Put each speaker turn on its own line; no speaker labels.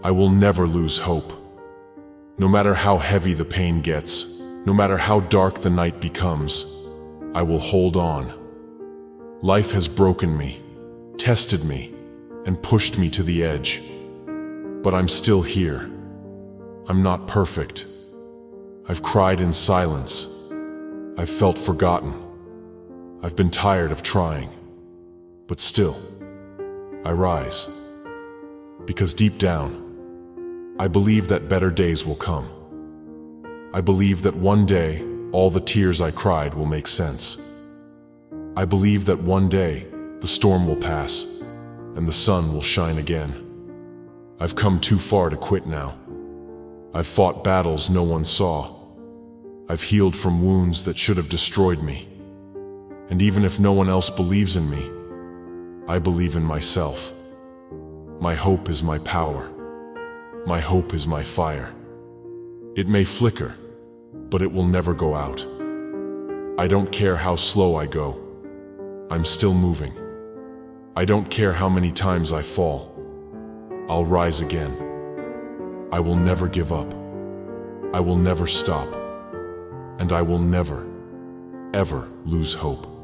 I will never lose hope. No matter how heavy the pain gets, no matter how dark the night becomes, I will hold on. Life has broken me, tested me, and pushed me to the edge. But I'm still here. I'm not perfect. I've cried in silence. I've felt forgotten. I've been tired of trying. But still, I rise. Because deep down, I believe that better days will come. I believe that one day, all the tears I cried will make sense. I believe that one day, the storm will pass, and the sun will shine again. I've come too far to quit now. I've fought battles no one saw. I've healed from wounds that should have destroyed me. And even if no one else believes in me, I believe in myself. My hope is my power. My hope is my fire. It may flicker, but it will never go out. I don't care how slow I go. I'm still moving. I don't care how many times I fall. I'll rise again. I will never give up. I will never stop. And I will never, ever lose hope.